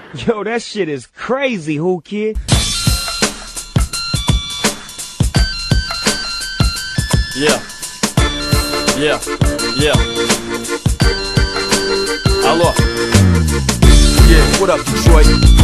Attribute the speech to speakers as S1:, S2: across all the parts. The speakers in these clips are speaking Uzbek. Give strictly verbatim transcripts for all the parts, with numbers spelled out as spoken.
S1: Yo, that shit is crazy, who kid?
S2: Yeah. Yeah. Yeah. Алло. Yeah, what up, Detroit?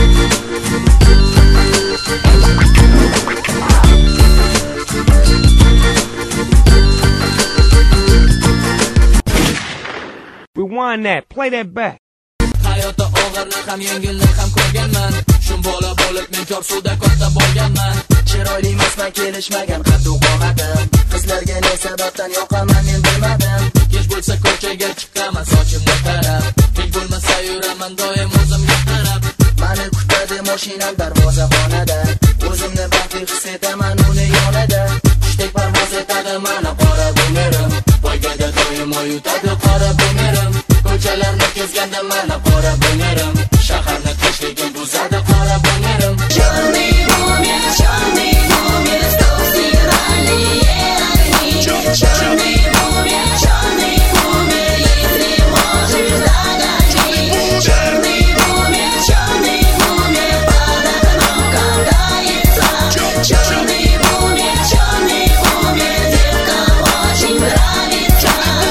S1: Rewind that, play that back.
S3: Hayotda og'irni ham yengilni ham ko'rganman. Shun bola bo'lib men kor suvda katta bo'lganman.
S4: Chiroyli emasman, kelishmagan qaddu qomatim. Qizlarga ne sababdan yoqaman men bilmadim.
S3: Kech bo'lsa ko'chaga chiqaman sochimni tarab. Kech bo'lmasa yuraman doim o'zimga qarab.
S4: Mani kutadi mashinam darvozaxonada. O'zimni baxtli his etaman uni yonida. Qushdek parvoz etadi mana qora bumerim. Poygada doim oyutadi qora bumerim. Ko'chalarni kezganda mana qora bumerim. Shaharni tinchligim buzadi qora bumerim.
S5: Show me bumer, show me bumer, stosi rally, yeah. Show me bumer, show me bumer, если можешь догонять. Show me bumer, show me bumer, под окном катается. Show me bumer, show me bumer, деткам очень нравится.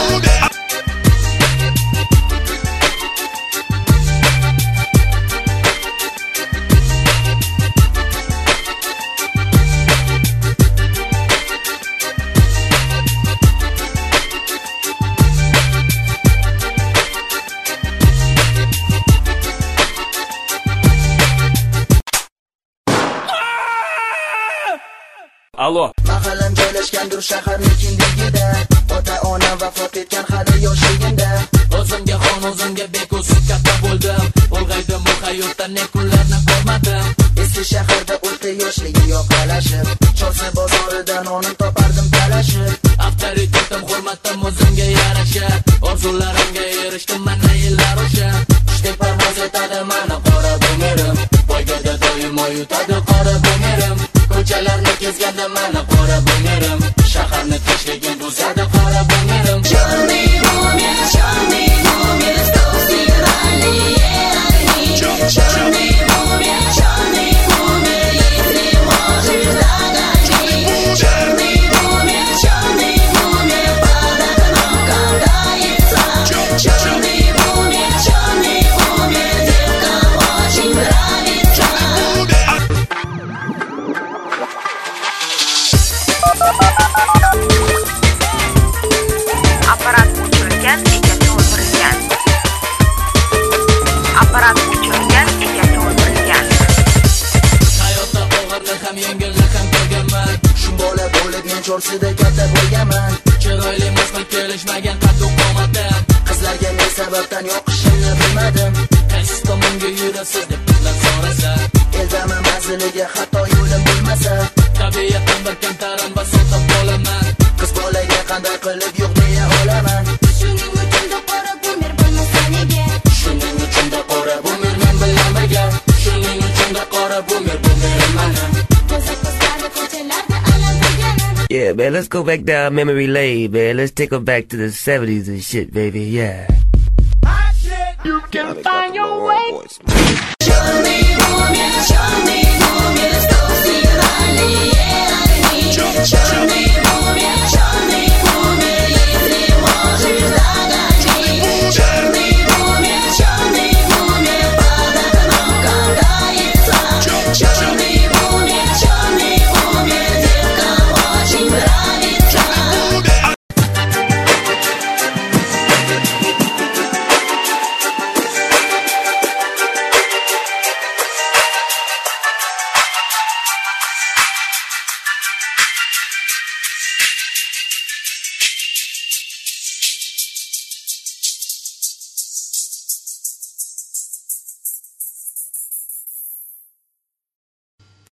S2: Allo.
S4: Mahallam joylashgandir shaharning kindigida. Ota-onam vafot etgan hali yoshligimda.
S3: O'zimga xon, o'zimga beko'sib katta bo'ldim. Ulg'aydim bu hayotda ne kunlarni ko'rmadim.
S4: Eski shaharda o'tdi yoshligi yoqalashib. Chorsi bozoridan onim topardim talashib.
S3: Avtoritetim, hurmatim o'zimga yarasha. Orzularimga erishdim mana yillar o'sha.
S4: Qushdek parvoz etadi mana qora bumerim.
S3: Poygada doim oyutadi qora bumerim. Ko'chalarni kezganda mana qora bumerim. Shaharni tinchligim buzadi qora bumerim.
S5: Show me bumer, show me bumer, stosi rally, yeah. Show me bumer, show me bumer, если можешь догонять. Show me bumer, show me bumer, под окном катается. Show me bumer, show me bumer, деткам очень нравится.
S6: Аппарат o'chirilgan, egasi o'ldirilgan. Apparat o'chirilgan, egasi o'ldirilgan.
S3: Hayotda og'irni ham yengilni ham ko'rganman.
S4: Shu bola bo'lib men chorsida katta bo'lganman.
S3: Chiroyli emasman, kelishmagan qaddu qomatim.
S4: Qizlarga ne sababdan yoqishimni bilmadim.
S3: Qaysi tomonga yurasiz deb qizlar so'rasa.
S4: Eldama manziliga hatto yo'lim bo'lmasa.
S3: Tabiatdan bir kamtarim va sotib qolaman.
S4: Qiz bolaga qanday qilib yo'q deya olaman.
S5: Shuning uchun da qora bumer bo'lmasa nega?
S3: Shuning uchun da qora bumer men bilan birga. Shuning uchun da qora bumer bumerim mana.
S5: Ko'zak ko'zlari ko'chalarda alam qilganim.
S7: Yeah, man, let's go back down memory lane, man. Let's take them back to the seventies and shit, baby, yeah.
S5: Show